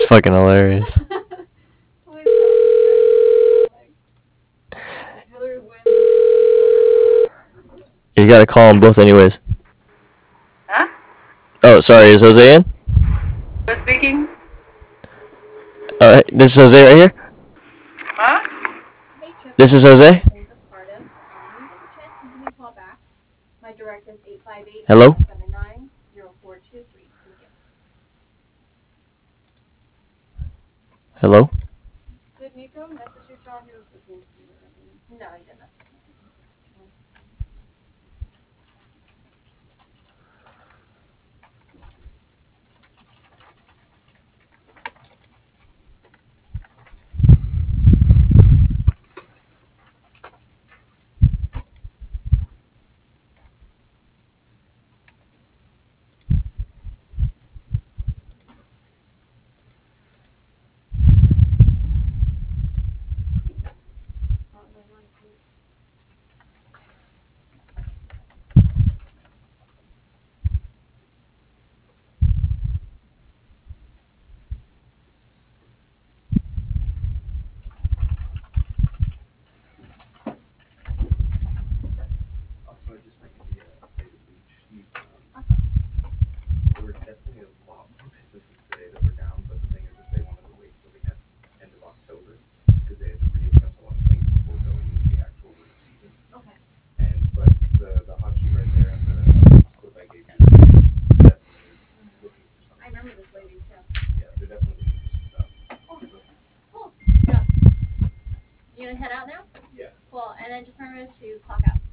fucking hilarious. You gotta call them both anyways. Huh? Oh, sorry, is Jose in? Who's speaking? Alright, this is Jose right here. Huh? This is Jose. Hello? Hello? You gonna head out now? Yeah. Cool. And then just remember to clock out.